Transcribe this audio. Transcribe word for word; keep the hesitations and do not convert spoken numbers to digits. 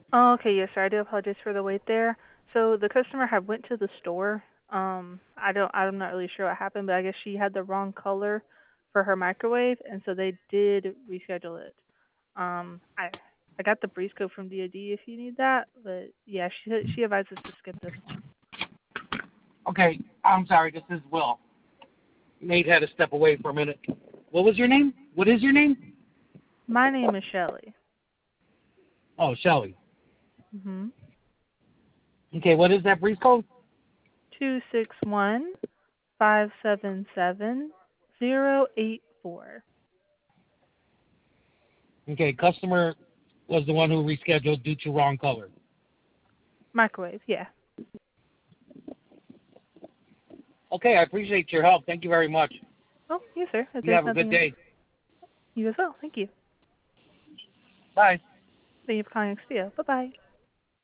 Oh, okay, yes, sir. I do apologize for the wait there. So the customer had went to the store. Um, I don't, I'm not really sure what happened, but I guess she had the wrong color for her microwave, and so they did reschedule it. Um, I, I got the breeze code from D O D if you need that, but yeah, she she advised us to skip this one. Okay, I'm sorry. This is Will. Nate had to step away for a minute. What was your name? What is your name? My name is Shelly. Oh, Shelly. Mhm. Okay, what is that brief code? Two six one five seven seven zero eight four. Okay, customer was the one who rescheduled due to wrong color. Microwave, yeah. Okay, I appreciate your help. Thank you very much. Oh, yes, sir. If You there's have a good nothing, day. you as well. Thank you. Bye. Thank you for calling Expedia. Bye bye.